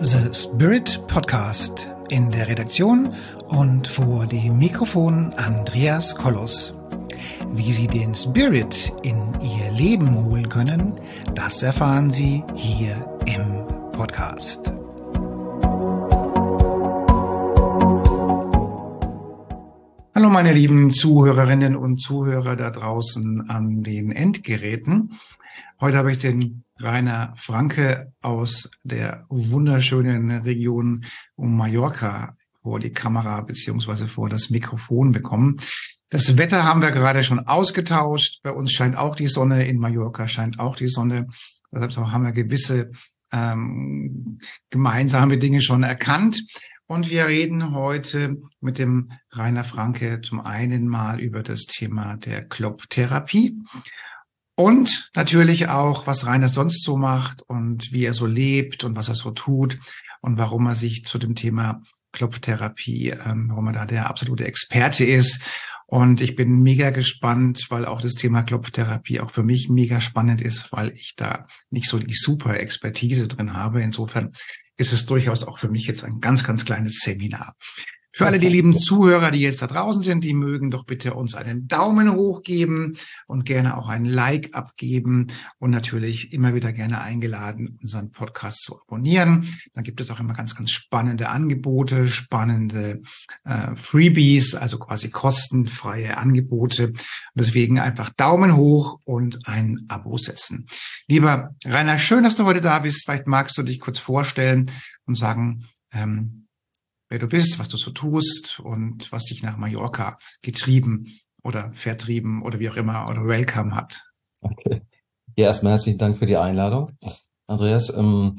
The Spirit Podcast. In der Redaktion und vor dem Mikrofon Andreas Kollos. Wie Sie den Spirit in Ihr Leben holen können, das erfahren Sie hier im Podcast. Hallo meine lieben Zuhörerinnen und Zuhörer da draußen an den Endgeräten. Heute habe ich den Rainer Franke aus der wunderschönen Region um Mallorca vor die Kamera beziehungsweise vor das Mikrofon bekommen. Das Wetter haben wir gerade schon ausgetauscht. Bei uns scheint auch die Sonne, in Mallorca scheint auch die Sonne. Deshalb haben wir gewisse gemeinsame Dinge schon erkannt. Und wir reden heute mit dem Rainer Franke zum einen mal über das Thema der Klopftherapie. Und natürlich auch, was Rainer sonst so macht und wie er so lebt und was er so tut und warum er sich zu dem Thema Klopftherapie, warum er da der absolute Experte ist. Und ich bin mega gespannt, weil auch das Thema Klopftherapie auch für mich mega spannend ist, weil ich da nicht so die super Expertise drin habe. Insofern ist es durchaus auch für mich jetzt ein ganz, ganz kleines Seminar. Für alle die lieben Zuhörer, die jetzt da draußen sind, die mögen doch bitte uns einen Daumen hoch geben und gerne auch ein Like abgeben und natürlich immer wieder gerne eingeladen, unseren Podcast zu abonnieren. Dann gibt es auch immer ganz, ganz spannende Angebote, spannende Freebies, also quasi kostenfreie Angebote. Und deswegen einfach Daumen hoch und ein Abo setzen. Lieber Rainer, schön, dass du heute da bist. Vielleicht magst du dich kurz vorstellen und sagen, wer du bist, was du so tust und was dich nach Mallorca getrieben oder vertrieben oder wie auch immer oder welcome hat. Okay. Ja, erstmal herzlichen Dank für die Einladung, Andreas.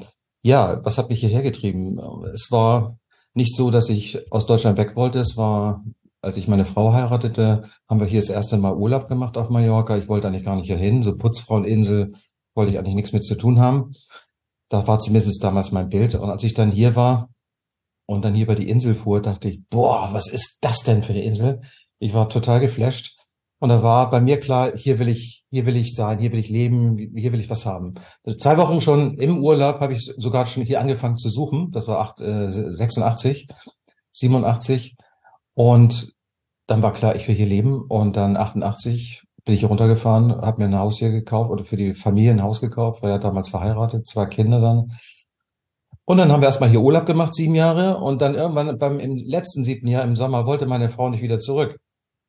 Was hat mich hierher getrieben? Es war nicht so, dass ich aus Deutschland weg wollte. Es war, als ich meine Frau heiratete, haben wir hier das erste Mal Urlaub gemacht auf Mallorca. Ich wollte eigentlich gar nicht hierhin. So Putzfraueninsel wollte ich eigentlich nichts mit zu tun haben. Da war zumindest damals mein Bild. Und als ich dann hier war, und dann hier über die Insel fuhr, dachte ich, boah, was ist das denn für eine Insel? Ich war total geflasht. Und da war bei mir klar, hier will ich sein, hier will ich leben, hier will ich was haben. 2 Wochen schon im Urlaub habe ich sogar schon hier angefangen zu suchen. Das war 86, 87. Und dann war klar, ich will hier leben. Und dann 88 bin ich hier runtergefahren, habe mir ein Haus hier gekauft oder für die Familie ein Haus gekauft, war ja damals verheiratet, 2 Kinder dann. Und dann haben wir erstmal hier Urlaub gemacht, 7 Jahre. Und dann irgendwann im letzten 7. Jahr im Sommer wollte meine Frau nicht wieder zurück.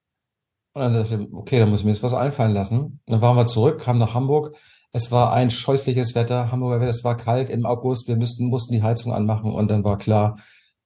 Und dann dachte ich, okay, dann muss ich mir jetzt was einfallen lassen. Dann waren wir zurück, kamen nach Hamburg. Es war ein scheußliches Wetter, Hamburger Wetter, es war kalt im August. Wir mussten die Heizung anmachen. Und dann war klar,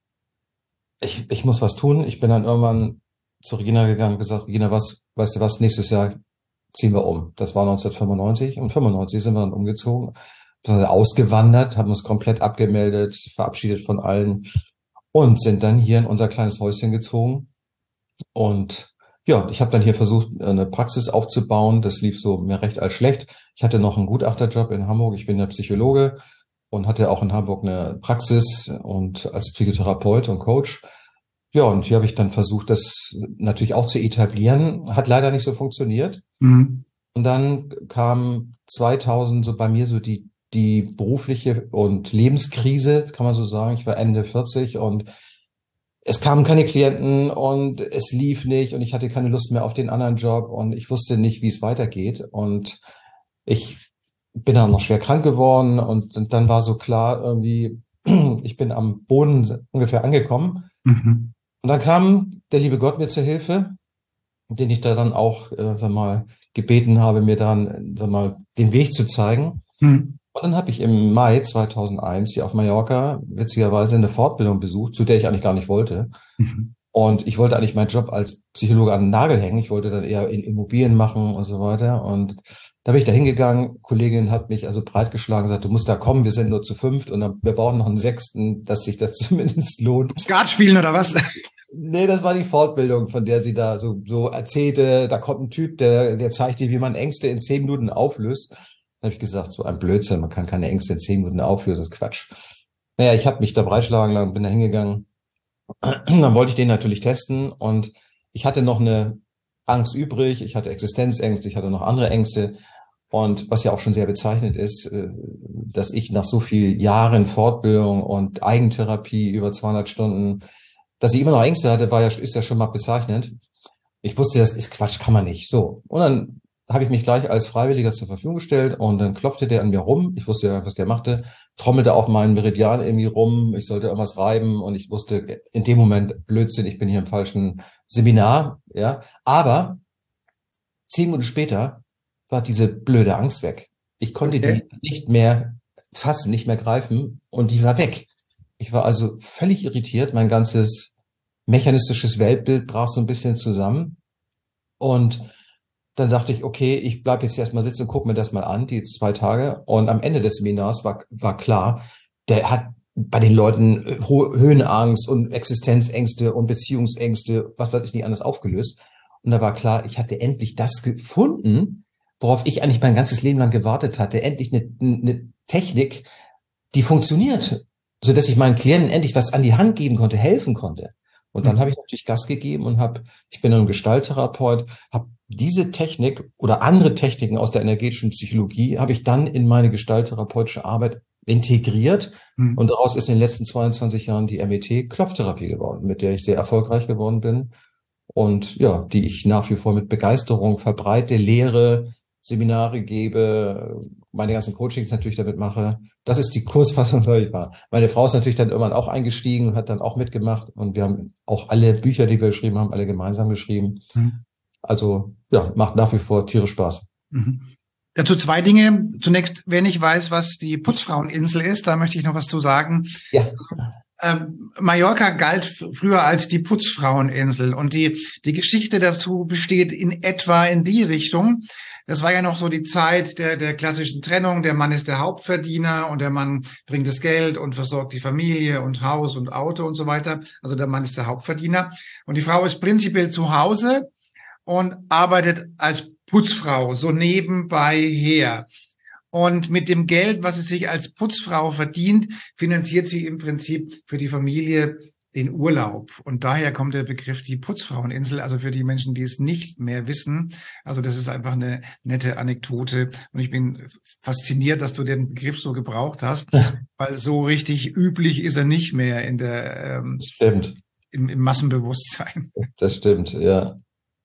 ich muss was tun. Ich bin dann irgendwann zu Regina gegangen und gesagt, Regina, weißt du was, nächstes Jahr ziehen wir um. Das war 1995. Und 95 sind wir dann umgezogen. Ausgewandert, haben uns komplett abgemeldet, verabschiedet von allen und sind dann hier in unser kleines Häuschen gezogen. Und ja, ich habe dann hier versucht, eine Praxis aufzubauen. Das lief so mehr recht als schlecht. Ich hatte noch einen Gutachterjob in Hamburg. Ich bin ja Psychologe und hatte auch in Hamburg eine Praxis und als Psychotherapeut und Coach. Ja, und hier habe ich dann versucht, das natürlich auch zu etablieren. Hat leider nicht so funktioniert. Mhm. Und dann kam 2000 so bei mir so die berufliche und Lebenskrise, kann man so sagen. Ich war Ende 40 und es kamen keine Klienten und es lief nicht und ich hatte keine Lust mehr auf den anderen Job und ich wusste nicht, wie es weitergeht. Und ich bin dann noch schwer krank geworden und dann war so klar irgendwie, ich bin am Boden ungefähr angekommen. Mhm. Und dann kam der liebe Gott mir zur Hilfe, den ich da dann auch, gebeten habe, mir dann, den Weg zu zeigen. Mhm. Und dann habe ich im Mai 2001 hier auf Mallorca witzigerweise eine Fortbildung besucht, zu der ich eigentlich gar nicht wollte. Mhm. Und ich wollte eigentlich meinen Job als Psychologe an den Nagel hängen. Ich wollte dann eher in Immobilien machen und so weiter. Und da bin ich da hingegangen. Kollegin hat mich also breitgeschlagen und gesagt, du musst da kommen, wir sind nur zu 5 und wir brauchen noch einen 6., dass sich das zumindest lohnt. Skat spielen oder was? Nee, das war die Fortbildung, von der sie da so erzählte. Da kommt ein Typ, der zeigt dir, wie man Ängste in 10 Minuten auflöst. Da habe ich gesagt, so ein Blödsinn, man kann keine Ängste in 10 Minuten auflösen, das ist Quatsch. Naja, ich habe mich da breitschlagen lassen, bin da hingegangen. Dann wollte ich den natürlich testen und ich hatte noch eine Angst übrig, ich hatte Existenzängste, ich hatte noch andere Ängste. Und was ja auch schon sehr bezeichnend ist, dass ich nach so vielen Jahren Fortbildung und Eigentherapie über 200 Stunden, dass ich immer noch Ängste hatte, ist ja schon mal bezeichnend. Ich wusste, das ist Quatsch, kann man nicht. So. Und dann habe ich mich gleich als Freiwilliger zur Verfügung gestellt und dann klopfte der an mir rum. Ich wusste ja, was der machte, trommelte auf meinen Meridian irgendwie rum. Ich sollte irgendwas reiben und ich wusste in dem Moment, Blödsinn, ich bin hier im falschen Seminar, ja. Aber 10 Minuten später war diese blöde Angst weg. Ich konnte Okay. die nicht mehr fassen, nicht mehr greifen und die war weg. Ich war also völlig irritiert. Mein ganzes mechanistisches Weltbild brach so ein bisschen zusammen. Und dann dachte ich, okay, ich bleib jetzt erstmal sitzen und gucke mir das mal an, die 2 Tage. Und am Ende des Seminars war klar, der hat bei den Leuten Höhenangst und Existenzängste und Beziehungsängste, was weiß ich nicht, anders aufgelöst. Und da war klar, ich hatte endlich das gefunden, worauf ich eigentlich mein ganzes Leben lang gewartet hatte. Endlich eine Technik, die funktioniert, so dass ich meinen Klienten endlich was an die Hand geben konnte, helfen konnte. Und dann habe ich natürlich Gas gegeben und ich bin ein Gestalttherapeut, habe diese Technik oder andere Techniken aus der energetischen Psychologie habe ich dann in meine gestalttherapeutische Arbeit integriert. Mhm. Und daraus ist in den letzten 22 Jahren die MET-Klopftherapie geworden, mit der ich sehr erfolgreich geworden bin. Und ja, die ich nach wie vor mit Begeisterung verbreite, lehre, Seminare gebe, meine ganzen Coachings natürlich damit mache. Das ist die Kurzfassung, weil ich war. Meine Frau ist natürlich dann irgendwann auch eingestiegen und hat dann auch mitgemacht. Und wir haben auch alle Bücher, die wir geschrieben haben, alle gemeinsam geschrieben. Mhm. Also ja, macht nach wie vor tierisch Spaß. Mhm. Dazu 2 Dinge. Zunächst, wenn ich weiß, was die Putzfraueninsel ist, da möchte ich noch was zu sagen. Ja. Mallorca galt früher als die Putzfraueninsel und die Geschichte dazu besteht in etwa in die Richtung. Das war ja noch so die Zeit der klassischen Trennung. Der Mann ist der Hauptverdiener und der Mann bringt das Geld und versorgt die Familie und Haus und Auto und so weiter. Also der Mann ist der Hauptverdiener und die Frau ist prinzipiell zu Hause und arbeitet als Putzfrau so nebenbei her. Und mit dem Geld, was sie sich als Putzfrau verdient, finanziert sie im Prinzip für die Familie den Urlaub. Und daher kommt der Begriff die Putzfraueninsel, also für die Menschen, die es nicht mehr wissen. Also das ist einfach eine nette Anekdote. Und ich bin fasziniert, dass du den Begriff so gebraucht hast, weil so richtig üblich ist er nicht mehr in der, Stimmt. im Massenbewusstsein. Das stimmt, ja.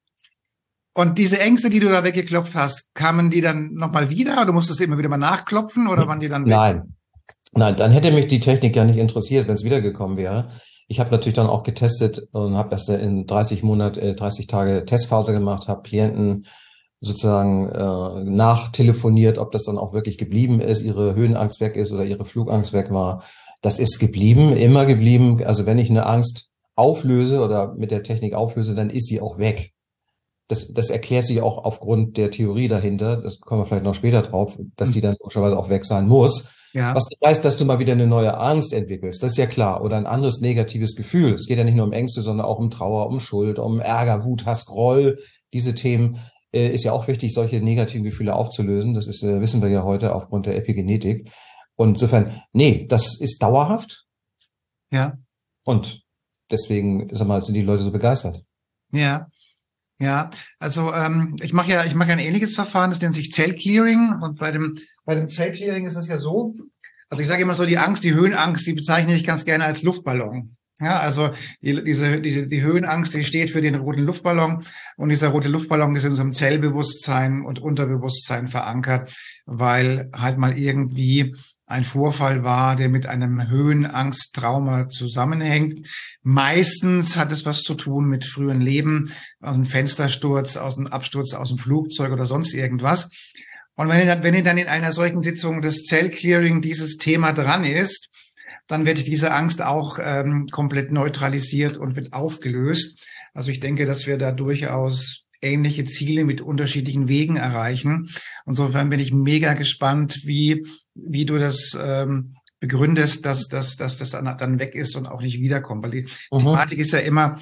Und diese Ängste, die du da weggeklopft hast, kamen die dann nochmal wieder? Oder musstest du immer wieder mal nachklopfen oder waren die dann weg? Nein, dann hätte mich die Technik ja nicht interessiert, wenn es wiedergekommen wäre. Ich habe natürlich dann auch getestet und habe das in 30 Tage Testphase gemacht, habe Klienten sozusagen nachtelefoniert, ob das dann auch wirklich geblieben ist, ihre Höhenangst weg ist oder ihre Flugangst weg war. Das ist geblieben, immer geblieben. Also wenn ich eine Angst auflöse oder mit der Technik auflöse, dann ist sie auch weg. Das erklärt sich auch aufgrund der Theorie dahinter, das kommen wir vielleicht noch später drauf, dass die dann logischerweise auch weg sein muss. Ja. Was nicht heißt, dass du mal wieder eine neue Angst entwickelst, das ist ja klar, oder ein anderes negatives Gefühl. Es geht ja nicht nur um Ängste, sondern auch um Trauer, um Schuld, um Ärger, Wut, Hass, Groll. Diese Themen ist ja auch wichtig, solche negativen Gefühle aufzulösen. Das ist, wissen wir ja heute aufgrund der Epigenetik. Und insofern, nee, das ist dauerhaft. Ja. Und deswegen, sag mal, sind die Leute so begeistert. Ja. Ja, also ich mache ja ein ähnliches Verfahren, das nennt sich Zellclearing und bei dem Zellclearing ist es ja so, also ich sage immer so, die Höhenangst, die bezeichne ich ganz gerne als Luftballon. Ja, also die Höhenangst, die steht für den roten Luftballon und dieser rote Luftballon ist in unserem Zellbewusstsein und Unterbewusstsein verankert, weil halt mal irgendwie ein Vorfall war, der mit einem Höhenangsttrauma zusammenhängt. Meistens hat es was zu tun mit frühen Leben, aus dem Fenstersturz, aus dem Absturz aus dem Flugzeug oder sonst irgendwas. Und wenn ihr dann in einer solchen Sitzung des Zellclearing dieses Thema dran ist, dann wird diese Angst auch komplett neutralisiert und wird aufgelöst. Also ich denke, dass wir da durchaus ähnliche Ziele mit unterschiedlichen Wegen erreichen. Insofern bin ich mega gespannt, wie du das begründest, dass das dann weg ist und auch nicht wiederkommt. Weil die Thematik ist ja immer,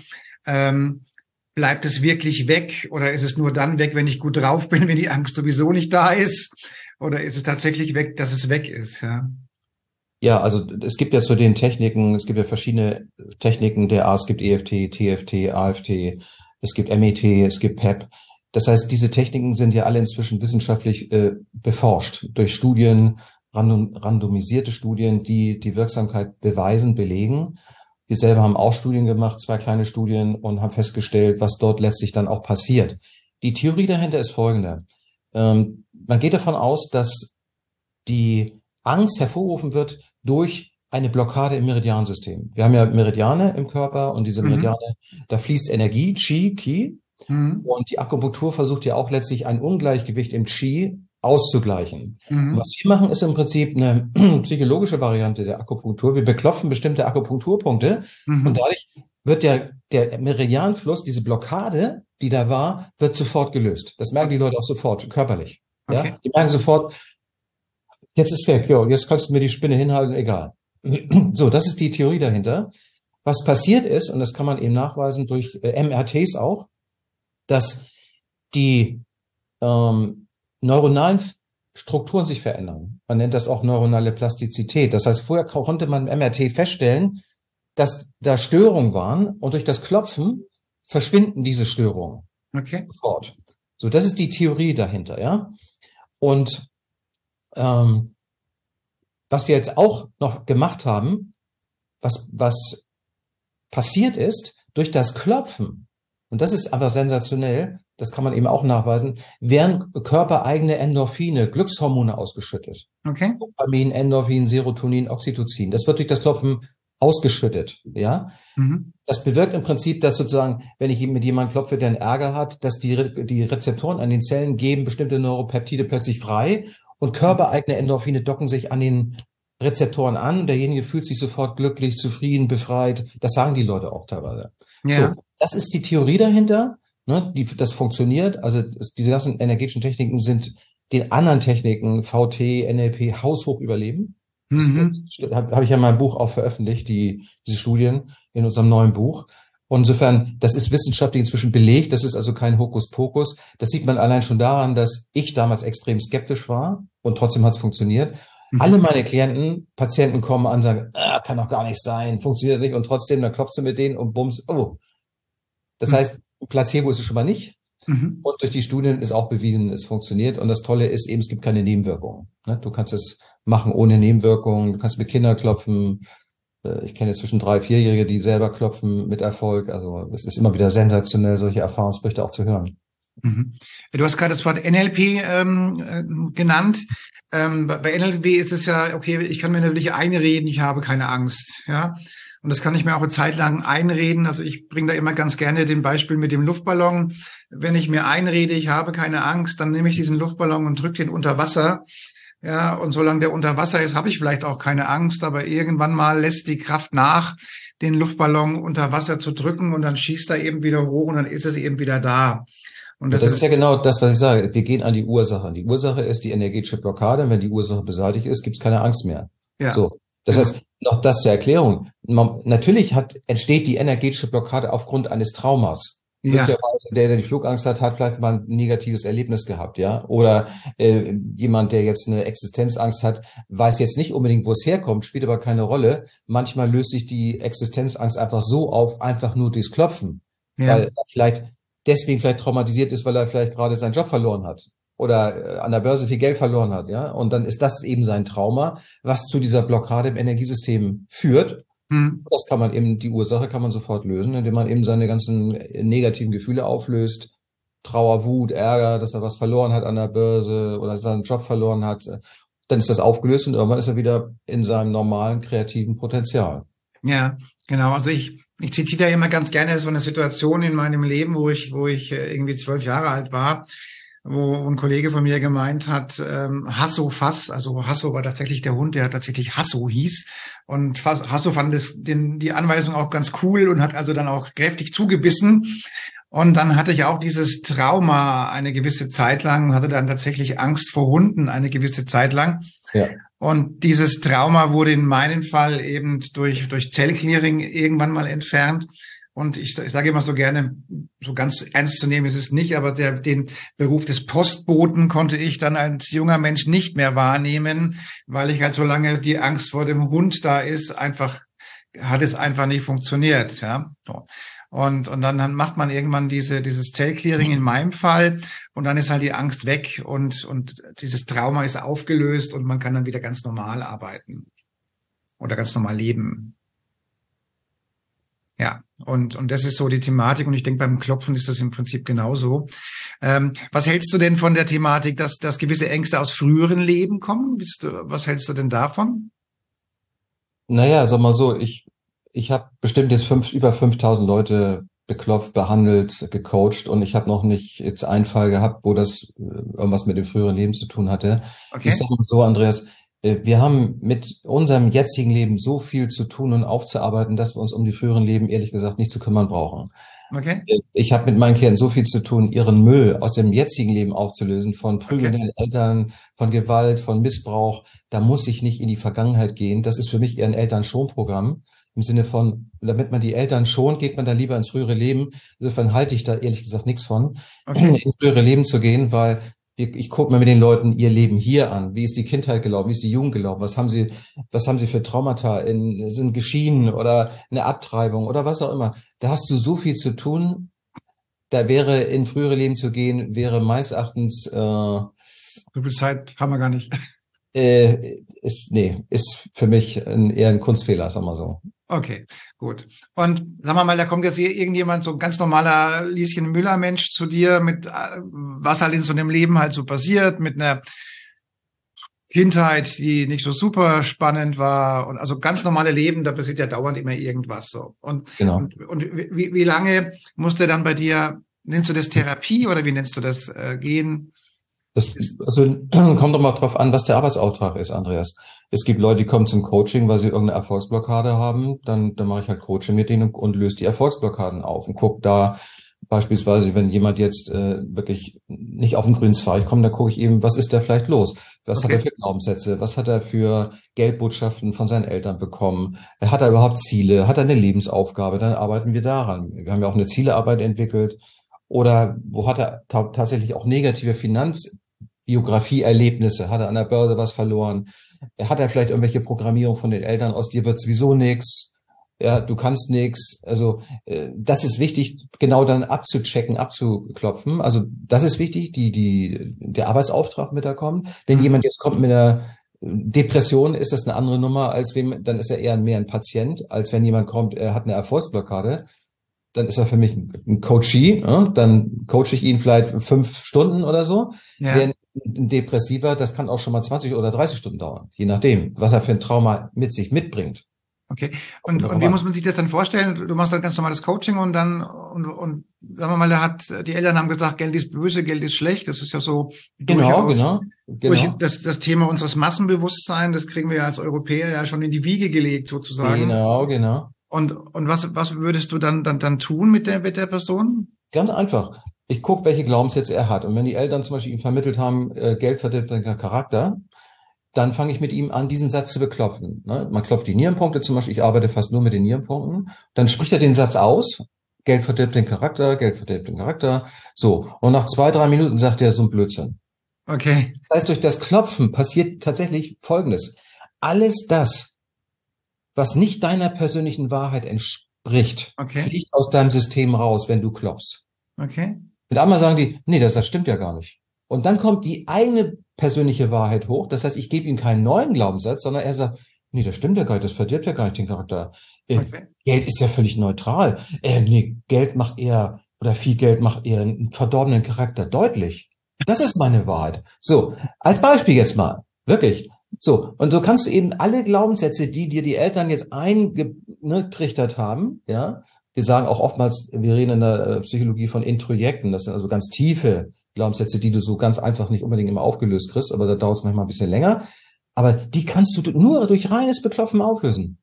bleibt es wirklich weg oder ist es nur dann weg, wenn ich gut drauf bin, wenn die Angst sowieso nicht da ist? Oder ist es tatsächlich weg, dass es weg ist? Ja. Ja, also es gibt ja zu den Techniken, es gibt ja verschiedene Techniken der Art, es gibt EFT, TFT, AFT, es gibt MET, es gibt PEP. Das heißt, diese Techniken sind ja alle inzwischen wissenschaftlich beforscht durch Studien, randomisierte Studien, die die Wirksamkeit beweisen, belegen. Wir selber haben auch Studien gemacht, 2 kleine Studien, und haben festgestellt, was dort letztlich dann auch passiert. Die Theorie dahinter ist folgende. Man geht davon aus, dass die Angst hervorgerufen wird durch eine Blockade im Meridiansystem. Wir haben ja Meridiane im Körper, und diese Meridiane, da fließt Energie, Qi, und die Akupunktur versucht ja auch letztlich ein Ungleichgewicht im Qi auszugleichen. Und was wir machen, ist im Prinzip eine psychologische Variante der Akupunktur. Wir beklopfen bestimmte Akupunkturpunkte, und dadurch wird der Meridianfluss, diese Blockade, die da war, wird sofort gelöst. Das merken die Leute auch sofort, körperlich. Okay. Ja? Die merken sofort, jetzt ist weg, jo, jetzt kannst du mir die Spinne hinhalten, egal. So, das ist die Theorie dahinter. Was passiert ist, und das kann man eben nachweisen durch MRTs auch, dass die neuronalen Strukturen sich verändern. Man nennt das auch neuronale Plastizität. Das heißt, vorher konnte man im MRT feststellen, dass da Störungen waren, und durch das Klopfen verschwinden diese Störungen. Okay. Sofort. So, das ist die Theorie dahinter, ja. Und was wir jetzt auch noch gemacht haben, was passiert ist, durch das Klopfen, und das ist einfach sensationell, das kann man eben auch nachweisen, werden körpereigene Endorphine, Glückshormone ausgeschüttet. Okay. Dopamin, Endorphin, Serotonin, Oxytocin. Das wird durch das Klopfen ausgeschüttet, ja. Das bewirkt im Prinzip, dass sozusagen, wenn ich mit jemandem klopfe, der einen Ärger hat, dass die Rezeptoren an den Zellen geben bestimmte Neuropeptide plötzlich frei, und körpereigene Endorphine docken sich an den Rezeptoren an. Derjenige fühlt sich sofort glücklich, zufrieden, befreit. Das sagen die Leute auch teilweise. Ja. So, das ist die Theorie dahinter, ne, das funktioniert. Also diese ganzen energetischen Techniken sind den anderen Techniken, VT, NLP, haushoch überleben. Das habe ich ja in meinem Buch auch veröffentlicht, diese Studien in unserem neuen Buch. Und insofern, das ist wissenschaftlich inzwischen belegt, das ist also kein Hokuspokus. Das sieht man allein schon daran, dass ich damals extrem skeptisch war, und trotzdem hat es funktioniert. Alle meine Klienten, Patienten kommen an und sagen, kann doch gar nicht sein, funktioniert nicht, und trotzdem, dann klopfst du mit denen und bums, oh. Das heißt, Placebo ist es schon mal nicht. Und durch die Studien ist auch bewiesen, es funktioniert. Und das Tolle ist eben, es gibt keine Nebenwirkungen. Ne? Du kannst es machen ohne Nebenwirkungen. Du kannst mit Kindern klopfen. Ich kenne zwischen 3- und 4-Jährige, die selber klopfen mit Erfolg. Also es ist immer wieder sensationell, solche Erfahrungsberichte auch zu hören. Du hast gerade das Wort NLP genannt. Bei NLP ist es ja, okay, ich kann mir natürlich einreden, ich habe keine Angst, ja. Und das kann ich mir auch eine Zeit lang einreden. Also ich bringe da immer ganz gerne den Beispiel mit dem Luftballon. Wenn ich mir einrede, ich habe keine Angst, dann nehme ich diesen Luftballon und drücke den unter Wasser. Ja, und solange der unter Wasser ist, habe ich vielleicht auch keine Angst, aber irgendwann mal lässt die Kraft nach, den Luftballon unter Wasser zu drücken, und dann schießt er eben wieder hoch, und dann ist es eben wieder da. Und das ist ja genau das, was ich sage. Wir gehen an die Ursache. Die Ursache ist die energetische Blockade. Und wenn die Ursache beseitigt ist, gibt es keine Angst mehr. Ja. So. Das heißt, noch das zur Erklärung. Natürlich entsteht die energetische Blockade aufgrund eines Traumas. Ja. Der die Flugangst hat vielleicht mal ein negatives Erlebnis gehabt, ja. Oder jemand, der jetzt eine Existenzangst hat, weiß jetzt nicht unbedingt, wo es herkommt, spielt aber keine Rolle. Manchmal löst sich die Existenzangst einfach so auf, einfach nur durchs Klopfen. Ja. Weil er deswegen vielleicht traumatisiert ist, weil er vielleicht gerade seinen Job verloren hat. Oder an der Börse viel Geld verloren hat, ja. Und dann ist das eben sein Trauma, was zu dieser Blockade im Energiesystem führt. Das kann man eben, die Ursache kann man sofort lösen, indem man eben seine ganzen negativen Gefühle auflöst. Trauer, Wut, Ärger, dass er was verloren hat an der Börse oder seinen Job verloren hat. Dann ist das aufgelöst, und irgendwann ist er wieder in seinem normalen kreativen Potenzial. Ja, genau. Also ich zitiere ja immer ganz gerne so eine Situation in meinem Leben, wo ich irgendwie 12 Jahre alt war, wo ein Kollege von mir gemeint hat, Hasso Fass, also Hasso war tatsächlich der Hund, der tatsächlich Hasso hieß, und Hasso fand die Anweisung auch ganz cool und hat also dann auch kräftig zugebissen, und dann hatte ich auch dieses Trauma eine gewisse Zeit lang und hatte dann tatsächlich Angst vor Hunden eine gewisse Zeit lang. Ja. Und dieses Trauma wurde in meinem Fall eben durch Zellclearing irgendwann mal entfernt. Und ich sage immer so gerne, so ganz ernst zu nehmen ist es nicht, aber den Beruf des Postboten konnte ich dann als junger Mensch nicht mehr wahrnehmen, weil ich halt, solange die Angst vor dem Hund da ist, hat es einfach nicht funktioniert, ja. So. Und dann macht man irgendwann dieses Zellclearing in meinem Fall und dann ist halt die Angst weg und dieses Trauma ist aufgelöst und man kann dann wieder ganz normal arbeiten oder ganz normal leben. Ja, und das ist so die Thematik und ich denke, beim Klopfen ist das im Prinzip genauso. Was hältst du denn von der Thematik, dass gewisse Ängste aus früheren Leben kommen? Was hältst du denn davon? Naja, sag mal so, ich habe bestimmt jetzt über 5.000 Leute beklopft, behandelt, gecoacht und ich habe noch nicht jetzt einen Fall gehabt, wo das irgendwas mit dem früheren Leben zu tun hatte. Ich Okay, sage mal so, Andreas, wir haben mit unserem jetzigen Leben so viel zu tun und aufzuarbeiten, dass wir uns um die früheren Leben ehrlich gesagt nicht zu kümmern brauchen. okay, Ich habe mit meinen Klienten so viel zu tun, ihren Müll aus dem jetzigen Leben aufzulösen, von okay, prügelnden Eltern, von Gewalt, von Missbrauch. Da muss ich nicht in die Vergangenheit gehen. Das ist für mich eher ein Elternschonprogramm. Im Sinne von, damit man die Eltern schont, geht man da lieber ins frühere Leben. Insofern halte ich da ehrlich gesagt nichts von, okay. ins frühere Leben zu gehen, weil ich gucke mir mit den Leuten ihr Leben hier an. Wie ist die Kindheit gelaufen? Wie ist die Jugend gelaufen? Was haben sie für Traumata sind geschieden oder eine Abtreibung oder was auch immer? Da hast du so viel zu tun. Da wäre in frühere Leben zu gehen, wäre meines Erachtens So viel Zeit haben wir gar nicht. ist für mich eher ein Kunstfehler, sagen wir so. Okay, gut. Und sagen wir mal, da kommt jetzt hier irgendjemand, so ein ganz normaler Lieschen Müller-Mensch zu dir mit, was halt in so einem Leben halt so passiert, mit einer Kindheit, die nicht so super spannend war und also ganz normale Leben, da passiert ja dauernd immer irgendwas so. Genau. Und wie lange musste dann bei dir, nennst du das Therapie oder wie nennst du das Gehen? Also, kommt doch mal drauf an, was der Arbeitsauftrag ist, Andreas. Es gibt Leute, die kommen zum Coaching, weil sie irgendeine Erfolgsblockade haben. Dann mache ich halt Coaching mit denen und löse die Erfolgsblockaden auf und gucke da beispielsweise, wenn jemand jetzt wirklich nicht auf den grünen Zweig kommt, dann gucke ich eben, was ist da vielleicht los? Was hat er Okay, für Glaubenssätze? Was hat er für Geldbotschaften von seinen Eltern bekommen? Hat er überhaupt Ziele? Hat er eine Lebensaufgabe? Dann arbeiten wir daran. Wir haben ja auch eine Zielearbeit entwickelt. Oder wo hat er tatsächlich auch negative Biografieerlebnisse, hat er an der Börse was verloren, hat er vielleicht irgendwelche Programmierung von den Eltern, aus dir wird sowieso nichts, ja, du kannst nichts. Also das ist wichtig, genau dann abzuchecken, abzuklopfen. Also das ist wichtig, der Arbeitsauftrag mit da kommt. Wenn mhm. jemand jetzt kommt mit einer Depression, ist das eine andere Nummer, dann ist er eher mehr ein Patient, als wenn jemand kommt, er hat eine Erfolgsblockade. Dann ist er für mich ein Coachee, ja? Dann coache ich ihn vielleicht 5 Stunden oder so. Ja. Während ein Depressiver, das kann auch schon mal 20 oder 30 Stunden dauern, je nachdem, was er für ein Trauma mit sich mitbringt. Okay. Kommt Und darauf wie muss an. man sich das dann vorstellen? Du machst dann ganz normales Coaching und dann, und sagen wir mal, die Eltern haben gesagt, Geld ist böse, Geld ist schlecht. Das ist ja so Genau, durchaus genau, durch genau, das Thema unseres Massenbewusstseins, das kriegen wir ja als Europäer ja schon in die Wiege gelegt, sozusagen. genau. Und was würdest du dann tun mit der Person? Ganz einfach. Ich gucke, welche Glaubenssätze er hat. Und wenn die Eltern zum Beispiel ihm vermittelt haben, Geld verdirbt deinen Charakter, dann fange ich mit ihm an, diesen Satz zu beklopfen. Ne? Man klopft die Nierenpunkte zum Beispiel, ich arbeite fast nur mit den Nierenpunkten. Dann spricht er den Satz aus, Geld verdirbt den Charakter, Geld verdirbt den Charakter. So, und nach 2, 3 Minuten sagt er so ein Blödsinn. Okay, Das heißt, durch das Klopfen passiert tatsächlich Folgendes. Alles das, was nicht deiner persönlichen Wahrheit entspricht, okay, fliegt aus deinem System raus, wenn du klopfst. okay, Mit einmal sagen die, nee, das stimmt ja gar nicht. Und dann kommt die eigene persönliche Wahrheit hoch. Das heißt, ich gebe ihm keinen neuen Glaubenssatz, sondern er sagt, nee, das stimmt ja gar nicht, das verdirbt ja gar nicht den Charakter. okay. Geld ist ja völlig neutral. Nee, Geld macht eher, oder viel Geld macht eher einen verdorbenen Charakter deutlich. Das ist meine Wahrheit. So, als Beispiel jetzt mal. Wirklich. So, und so kannst du eben alle Glaubenssätze, die dir die Eltern jetzt eingetrichtert haben, ja, wir sagen auch oftmals, wir reden in der Psychologie von Introjekten, das sind also ganz tiefe Glaubenssätze, die du so ganz einfach nicht unbedingt immer aufgelöst kriegst, aber da dauert es manchmal ein bisschen länger. Aber die kannst du nur durch reines Beklopfen auflösen.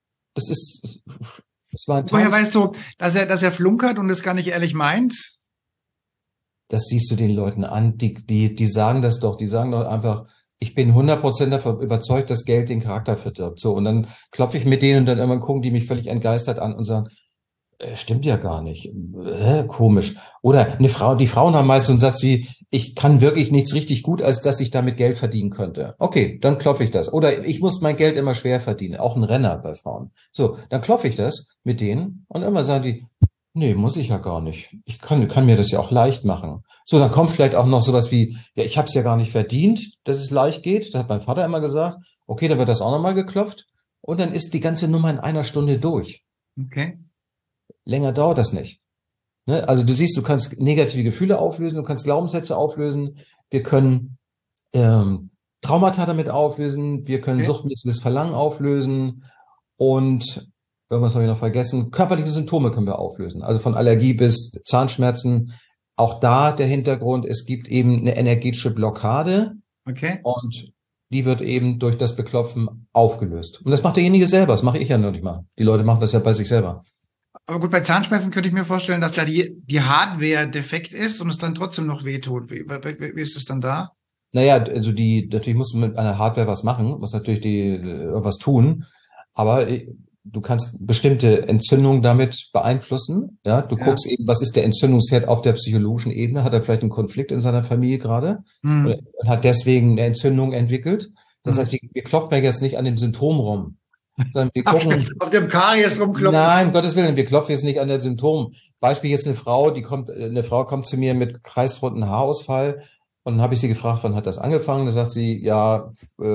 Das war ein Woher Tages, weißt du, dass er flunkert und es gar nicht ehrlich meint? das siehst du den Leuten an, die sagen das doch, die sagen doch einfach, ich bin 100% davon überzeugt, dass Geld den Charakter verdirbt. So, und dann klopfe ich mit denen und dann irgendwann gucken die mich völlig entgeistert an und sagen, stimmt ja gar nicht. Komisch. Oder die Frauen haben meist so einen Satz wie, ich kann wirklich nichts richtig gut, als dass ich damit Geld verdienen könnte. Okay, dann klopfe ich das. Oder ich muss mein Geld immer schwer verdienen. Auch ein Renner bei Frauen. So, dann klopfe ich das mit denen und immer sagen die, Nee, muss ich ja gar nicht. Ich kann mir das ja auch leicht machen. So, dann kommt vielleicht auch noch sowas wie, ja, ich habe es ja gar nicht verdient, dass es leicht geht. Das hat mein Vater immer gesagt. Okay, dann wird das auch nochmal geklopft. Und dann ist die ganze Nummer in einer Stunde durch. Okay. Länger dauert das nicht. Ne? Also du siehst, du kannst negative Gefühle auflösen, du kannst Glaubenssätze auflösen. Wir können ähm, Traumata damit auflösen. Wir können Okay. suchtmäßiges Verlangen auflösen. Und irgendwas habe ich noch vergessen. Körperliche Symptome können wir auflösen. Also von Allergie bis Zahnschmerzen. Auch da der Hintergrund, es gibt eben eine energetische Blockade Okay. und die wird eben durch das Beklopfen aufgelöst. Und das macht derjenige selber. Das mache ich ja noch nicht mal. Die Leute machen das ja bei sich selber. Aber gut, bei Zahnschmerzen könnte ich mir vorstellen, dass ja die Hardware defekt ist und es dann trotzdem noch wehtut. Wie ist es dann da? Naja, also natürlich musst du mit einer Hardware was machen, musst natürlich was tun, aber du kannst bestimmte Entzündungen damit beeinflussen. Ja, du Ja. guckst eben, was ist der Entzündungsherd auf der psychologischen Ebene? Hat er vielleicht einen Konflikt in seiner Familie gerade Hm. und hat deswegen eine Entzündung entwickelt? Das heißt, Hm. wir klopfen ja jetzt nicht an dem Symptom rum, sondern wir Auf, gucken, auf dem Karies rumklopfen. nein, um Gottes Willen, wir klopfen jetzt nicht an der Symptom. Beispiel jetzt eine Frau kommt zu mir mit kreisrunden Haarausfall und dann habe ich sie gefragt, wann hat das angefangen? Da sagt sie, ja,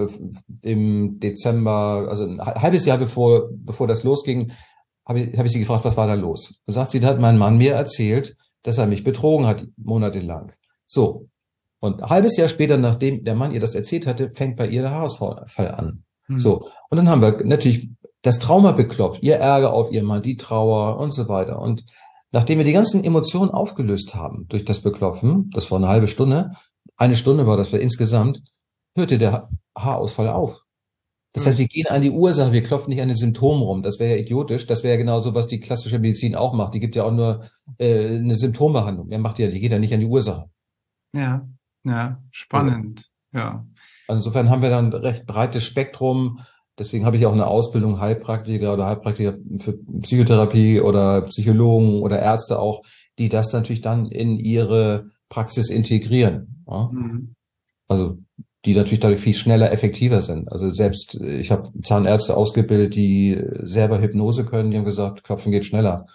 im Dezember, also ein halbes Jahr bevor das losging, hab ich sie gefragt, was war da los? Da sagt sie, da hat mein Mann mir erzählt, dass er mich betrogen hat, monatelang. So. Und ein halbes Jahr später, nachdem der Mann ihr das erzählt hatte, fängt bei ihr der Haarausfall an. Hm. So. Und dann haben wir natürlich das Trauma beklopft, ihr Ärger auf ihren Mann, die Trauer und so weiter. Und nachdem wir die ganzen Emotionen aufgelöst haben durch das Beklopfen, das war eine Stunde war das für insgesamt, hörte der Haarausfall auf. Das heißt, Hm. wir gehen an die Ursache, wir klopfen nicht an den Symptomen rum. Das wäre ja idiotisch. Das wäre ja genauso, was die klassische Medizin auch macht. Die gibt ja auch nur eine Symptombehandlung. Die geht ja nicht an die Ursache. Ja. Ja. So. Spannend. Ja. Insofern haben wir dann ein recht breites Spektrum. Deswegen habe ich auch eine Ausbildung Heilpraktiker oder Heilpraktiker für Psychotherapie oder Psychologen oder Ärzte auch, die das natürlich dann in ihre Praxis integrieren. Ja? Hm. Also die natürlich dadurch viel schneller, effektiver sind. Also selbst ich habe Zahnärzte ausgebildet, die selber Hypnose können. Die haben gesagt, Klopfen geht schneller.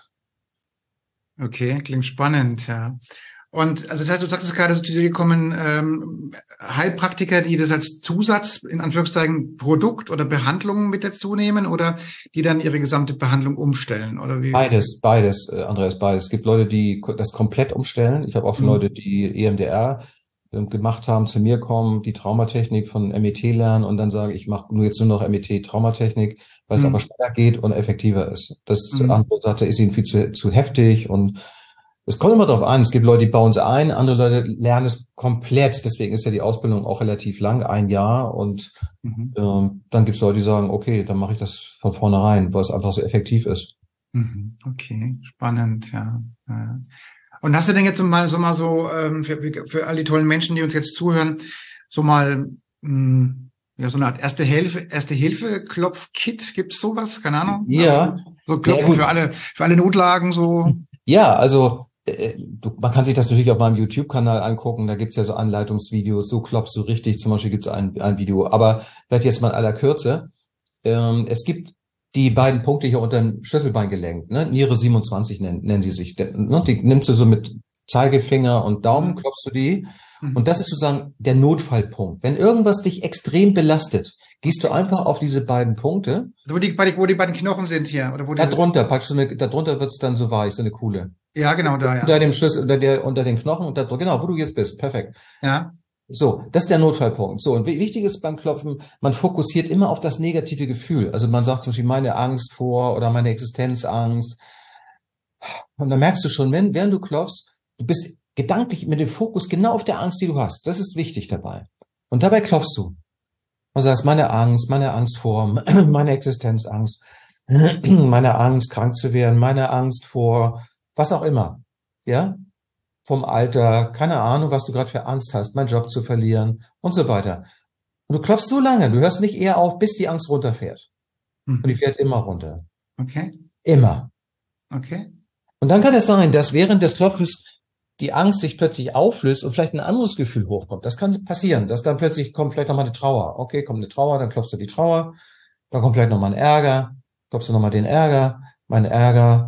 Okay. Klingt spannend. Ja. Und also das heißt, du sagtest gerade, zu dir kommen Heilpraktiker, die das als Zusatz, in Anführungszeichen, Produkt oder Behandlung mit dazu nehmen oder die dann ihre gesamte Behandlung umstellen? Oder wie? Beides, Andreas, beides. Es gibt Leute, die das komplett umstellen. Ich habe auch schon Hm. Leute, die EMDR gemacht haben, zu mir kommen, die Traumatechnik von MET lernen und dann sagen, ich mache nur jetzt nur noch MET-Traumatechnik, weil es aber Hm. schneller geht und effektiver ist. Das Hm. andere sagte, ist ihnen viel zu heftig und es kommt immer darauf an. Es gibt Leute, die bauen es ein, andere Leute lernen es komplett. Deswegen ist ja die Ausbildung auch relativ lang, ein Jahr. Und Mhm. dann gibt es Leute, die sagen, okay, dann mache ich das von vornherein, weil es einfach so effektiv ist. Mhm. Okay, spannend, ja. Ja. Und hast du denn jetzt mal so für all die tollen Menschen, die uns jetzt zuhören, so mal ja so eine Art Erste Hilfe Klopfkit, gibt's sowas? Keine Ahnung. Ja, So na ja, Klopfen gut. für alle Notlagen so. Ja, also man kann sich das natürlich auf meinem YouTube-Kanal angucken. Da gibt's ja so Anleitungsvideos. So klopfst du richtig. Zum Beispiel gibt's ein Video. Aber vielleicht jetzt mal in aller Kürze. Es gibt die beiden Punkte hier unter dem Schlüsselbeingelenk. Ne? Niere 27 nennen die sich. Ne? Die nimmst du so mit Zeigefinger und Daumen, Mhm. klopfst du die. Und Mhm. das ist sozusagen der Notfallpunkt. Wenn irgendwas dich extrem belastet, gehst du einfach auf diese beiden Punkte. Also wo die beiden Knochen sind hier, oder wo diese, Darunter, praktisch darunter wird's dann so weich, so eine Kuhle. ja, genau da, Unter ja. dem Schlüssel, unter den Knochen und da, genau, wo du jetzt bist. Perfekt. Ja. So, das ist der Notfallpunkt. So, und wichtig ist beim Klopfen, man fokussiert immer auf das negative Gefühl. Also man sagt zum Beispiel meine Angst vor oder meine Existenzangst. Und dann merkst du schon, während du klopfst, du bist gedanklich mit dem Fokus genau auf der Angst, die du hast. Das ist wichtig dabei. Und dabei klopfst du. Und sagst, meine Angst vor, meine Existenzangst, meine Angst, krank zu werden, meine Angst vor, was auch immer. Ja? Vom Alter, keine Ahnung, was du gerade für Angst hast, meinen Job zu verlieren und so weiter. Und du klopfst so lange, du hörst nicht eher auf, bis die Angst runterfährt. Und die Mhm. fährt immer runter. Okay. Immer. Okay. Und dann kann es sein, dass während des Klopfens die Angst sich plötzlich auflöst und vielleicht ein anderes Gefühl hochkommt. Das kann passieren, dass dann plötzlich kommt vielleicht nochmal eine Trauer. Okay, kommt eine Trauer, dann klopfst du die Trauer. Dann kommt vielleicht nochmal ein Ärger, klopfst du nochmal den Ärger, mein Ärger.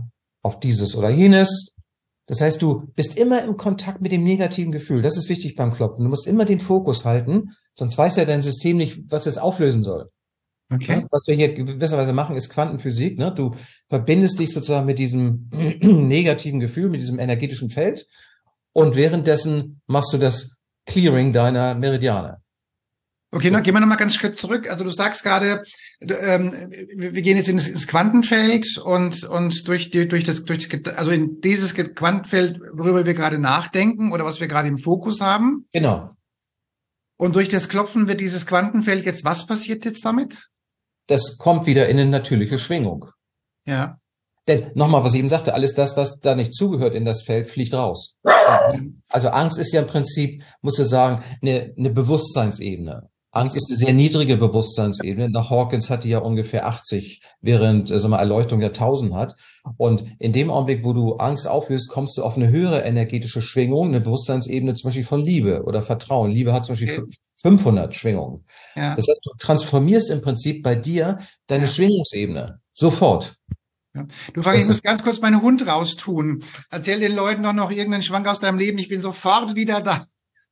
auf dieses oder jenes. Das heißt, du bist immer im Kontakt mit dem negativen Gefühl. Das ist wichtig beim Klopfen. Du musst immer den Fokus halten, sonst weiß ja dein System nicht, was es auflösen soll. Ne? Okay. Was wir hier gewisserweise machen, ist Quantenphysik. Ne? Du verbindest dich sozusagen mit diesem negativen Gefühl, mit diesem energetischen Feld und währenddessen machst du das Clearing deiner Meridiane. Okay, So. dann gehen wir nochmal ganz Schritt zurück. Also du sagst gerade, wir gehen jetzt ins Quantenfeld und also in dieses Quantenfeld, worüber wir gerade nachdenken oder was wir gerade im Fokus haben. Genau. Und durch das Klopfen wird dieses Quantenfeld jetzt, was passiert jetzt damit? Das kommt wieder in eine natürliche Schwingung. Ja. Denn nochmal, was ich eben sagte, alles das, was da nicht zugehört in das Feld, fliegt raus. Also Angst ist ja im Prinzip, musst du sagen, eine Bewusstseinsebene. Angst ist eine sehr niedrige Bewusstseinsebene. Nach Hawkins hat die ja ungefähr 80, während Erleuchtung ja 1000 hat. Und in dem Augenblick, wo du Angst auflöst, kommst du auf eine höhere energetische Schwingung, eine Bewusstseinsebene zum Beispiel von Liebe oder Vertrauen. Liebe hat zum Beispiel 500 Schwingungen. Ja. Das heißt, du transformierst im Prinzip bei dir deine Schwingungsebene sofort. Ja. Du, Frank, ich muss ganz kurz meinen Hund raustun. Erzähl den Leuten doch noch irgendeinen Schwank aus deinem Leben. Ich bin sofort wieder da.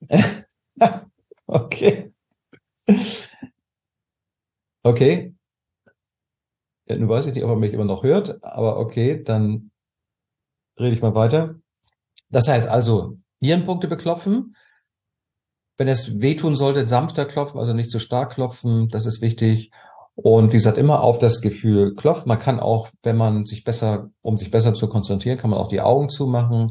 Okay. Okay. Ja, nun weiß ich nicht, ob er mich immer noch hört, aber okay, dann rede ich mal weiter. Das heißt also, Nierenpunkte beklopfen. Wenn es wehtun sollte, sanfter klopfen, also nicht zu stark klopfen, das ist wichtig. Und wie gesagt, immer auf das Gefühl klopfen. Man kann auch, wenn man sich besser, um sich besser zu konzentrieren, kann man auch die Augen zumachen,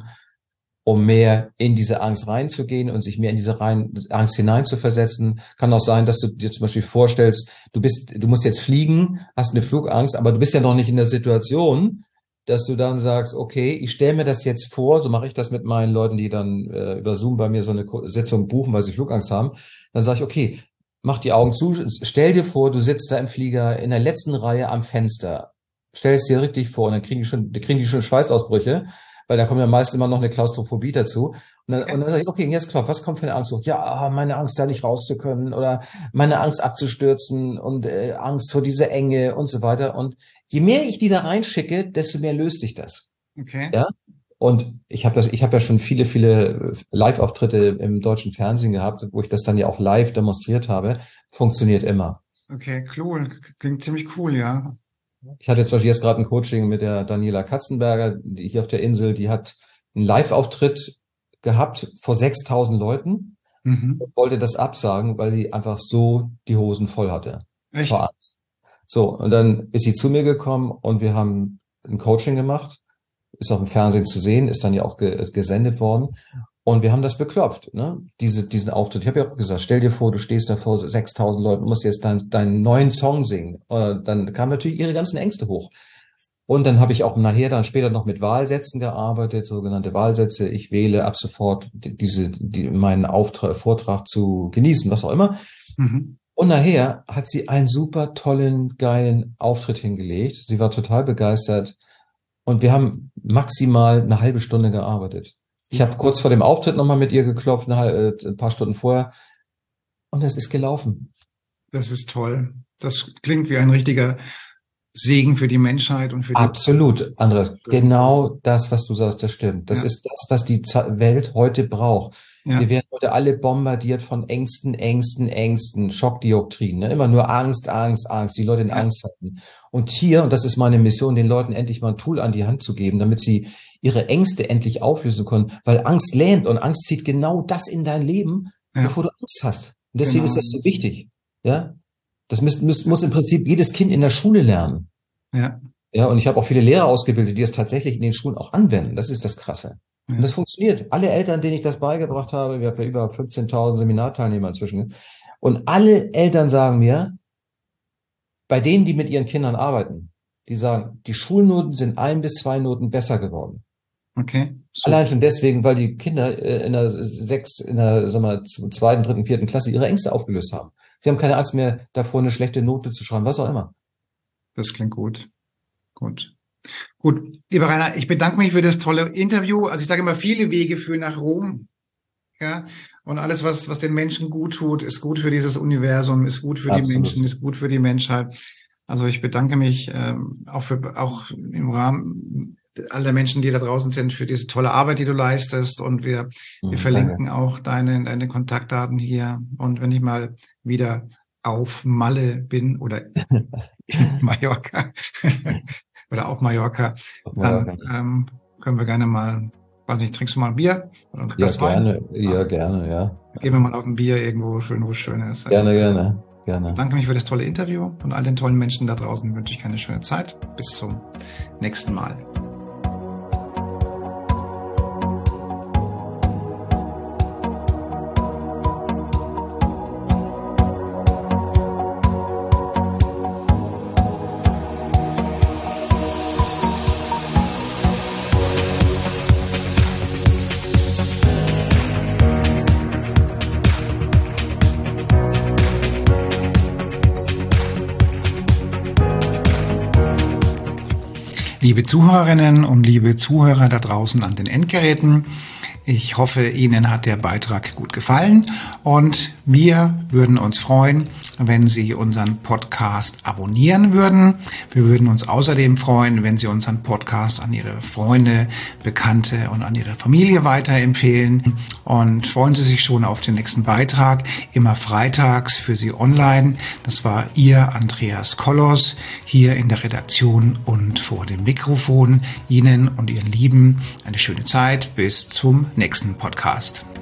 um mehr in diese Angst reinzugehen und sich mehr in diese Angst hineinzuversetzen. Kann auch sein, dass du dir zum Beispiel vorstellst, du musst jetzt fliegen, hast eine Flugangst, aber du bist ja noch nicht in der Situation, dass du dann sagst, okay, ich stelle mir das jetzt vor, so mache ich das mit meinen Leuten, die dann über Zoom bei mir so eine Sitzung buchen, weil sie Flugangst haben. Dann sage ich, okay, mach die Augen zu, stell dir vor, du sitzt da im Flieger in der letzten Reihe am Fenster. Stell es dir richtig vor und dann kriegen die schon Schweißausbrüche, weil da kommt ja meist immer noch eine Klaustrophobie dazu. Und dann sage ich, okay, jetzt klopf, was kommt für eine Angst hoch? Ja, meine Angst, da nicht raus zu können oder meine Angst abzustürzen und Angst vor dieser Enge und so weiter. Und je mehr ich die da reinschicke, desto mehr löst sich das. Okay. Ja. Und ich habe ja schon viele Live-Auftritte im deutschen Fernsehen gehabt, wo ich das dann ja auch live demonstriert habe. Funktioniert immer. Okay, cool. Klingt ziemlich cool, ja. Ich hatte zum Beispiel jetzt gerade ein Coaching mit der Daniela Katzenberger, die hier auf der Insel, die hat einen Live-Auftritt gehabt vor 6000 Leuten und wollte das absagen, weil sie einfach so die Hosen voll hatte. Echt? Vor Angst. So, und dann ist sie zu mir gekommen und wir haben ein Coaching gemacht. Ist auch im Fernsehen zu sehen, ist dann ja auch gesendet worden. Und wir haben das beklopft, ne? Diesen Auftritt. Ich habe ja auch gesagt, stell dir vor, du stehst da vor 6000 Leuten, musst jetzt deinen neuen Song singen. Und dann kamen natürlich ihre ganzen Ängste hoch. Und dann habe ich auch nachher dann später noch mit Wahlsätzen gearbeitet, sogenannte Wahlsätze. Ich wähle ab sofort meinen Vortrag zu genießen, was auch immer. Und nachher hat sie einen super tollen, geilen Auftritt hingelegt. Sie war total begeistert. Und wir haben maximal eine halbe Stunde gearbeitet. Ich habe kurz vor dem Auftritt nochmal mit ihr geklopft, ein paar Stunden vorher. Und es ist gelaufen. Das ist toll. Das klingt wie ein richtiger Segen für die Menschheit und für die... Absolut, Andreas. Genau das, was du sagst, das stimmt. Das ist das, was die Welt heute braucht. Ja. Wir werden heute alle bombardiert von Ängsten, Schockdioptrien. Ne? Immer nur Angst, Angst, Angst. Die Leute in Angst halten. Und hier, und das ist meine Mission, den Leuten endlich mal ein Tool an die Hand zu geben, damit sie ihre Ängste endlich auflösen können. Weil Angst lähmt und Angst zieht genau das in dein Leben, bevor du Angst hast. Und deswegen ist das so wichtig. Ja, das muss im Prinzip jedes Kind in der Schule lernen. Ja. Ja, und ich habe auch viele Lehrer ausgebildet, die es tatsächlich in den Schulen auch anwenden. Das ist das Krasse. Ja. Und das funktioniert. Alle Eltern, denen ich das beigebracht habe, wir haben ja über 15.000 Seminarteilnehmer inzwischen. Und alle Eltern sagen mir, bei denen, die mit ihren Kindern arbeiten, die sagen, die Schulnoten sind 1 bis 2 Noten besser geworden. Okay. So. Allein schon deswegen, weil die Kinder in der 2., 3., 4. Klasse ihre Ängste aufgelöst haben. Sie haben keine Angst mehr davor, eine schlechte Note zu schreiben, was auch immer. Das klingt gut. Gut. Gut, lieber Rainer, ich bedanke mich für das tolle Interview. Also ich sage immer, viele Wege führen nach Rom. Ja. Und alles, was den Menschen gut tut, ist gut für dieses Universum, ist gut für die Menschen, ist gut für die Menschheit. Also ich bedanke mich auch im Rahmen alle Menschen, die da draußen sind, für diese tolle Arbeit, die du leistest. Und wir verlinken auch deine Kontaktdaten hier. Und wenn ich mal wieder auf Malle bin oder in Mallorca oder auf Mallorca, dann können wir gerne mal, weiß nicht, trinkst du mal ein Bier? Oder ein Glas Wein? Ja, gerne, ja. Gehen wir mal auf ein Bier irgendwo schön, wo es schön ist. Also, gerne. Danke mich für das tolle Interview und all den tollen Menschen da draußen wünsche ich eine schöne Zeit. Bis zum nächsten Mal. Liebe Zuhörerinnen und liebe Zuhörer da draußen an den Endgeräten, ich hoffe, Ihnen hat der Beitrag gut gefallen und wir würden uns freuen, wenn Sie unseren Podcast abonnieren würden. Wir würden uns außerdem freuen, wenn Sie unseren Podcast an Ihre Freunde, Bekannte und an Ihre Familie weiterempfehlen. Und freuen Sie sich schon auf den nächsten Beitrag, immer freitags für Sie online. Das war Ihr Andreas Kollos hier in der Redaktion und vor dem Mikrofon. Ihnen und Ihren Lieben eine schöne Zeit. Bis zum nächsten Podcast.